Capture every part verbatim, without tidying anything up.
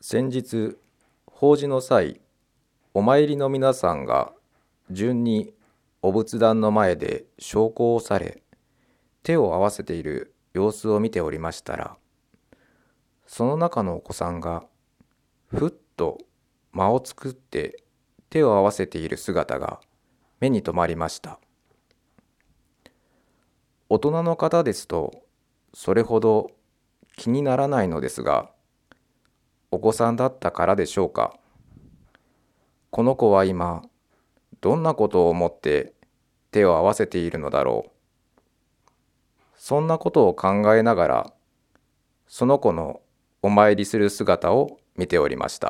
先日、法事の際、お参りの皆さんが順にお仏壇の前で焼香をされ、手を合わせている様子を見ておりましたら、その中のお子さんがふっと間を作って手を合わせている姿が目に留まりました。大人の方ですとそれほど気にならないのですが、お子さんだったからでしょうか。この子は今どんなことを思って手を合わせているのだろう。そんなことを考えながら、その子のお参りする姿を見ておりました。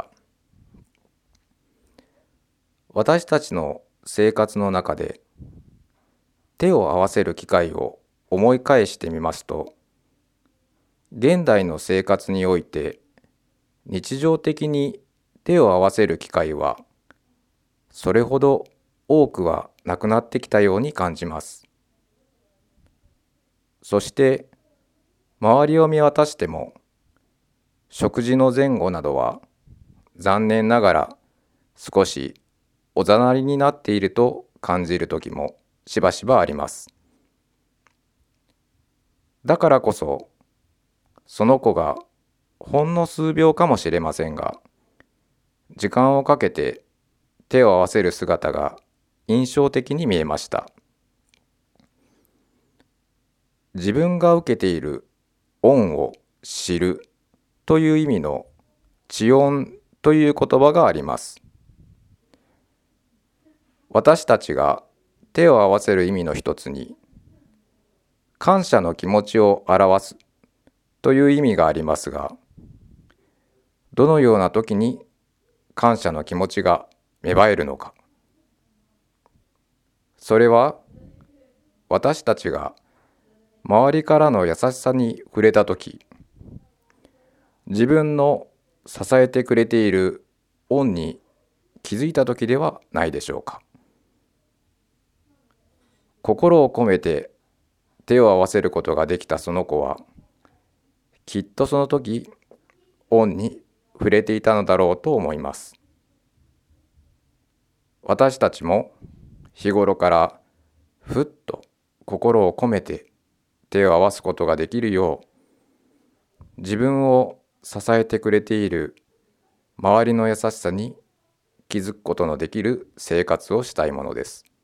私たちの生活の中で手を合わせる機会を思い返してみますと、現代の生活において日常的に手を合わせる機会はそれほど多くはなくなってきたように感じます。そして周りを見渡しても、食事の前後などは残念ながら少しおざなりになっていると感じる時もしばしばあります。だからこそ、その子がほんの数秒かもしれませんが、時間をかけて手を合わせる姿が印象的に見えました。自分が受けている恩を知るという意味の知恩という言葉があります。私たちが手を合わせる意味の一つに、感謝の気持ちを表すという意味がありますが、どのような時に感謝の気持ちが芽生えるのか。それは私たちが周りからの優しさに触れたとき、自分の支えてくれている恩に気づいたときではないでしょうか。心を込めて手を合わせることができたその子は、きっとその時、恩に触れていたのだろうと思います。私たちも日頃からふっと心を込めて手を合わすことができるよう、自分を支えてくれている周りの優しさに気づくことのできる生活をしたいものです。